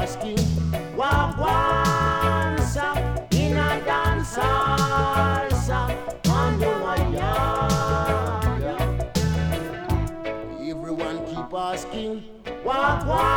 asking, Wagwan song in a dance hall song on the wire. Everyone keep asking, Wagwan.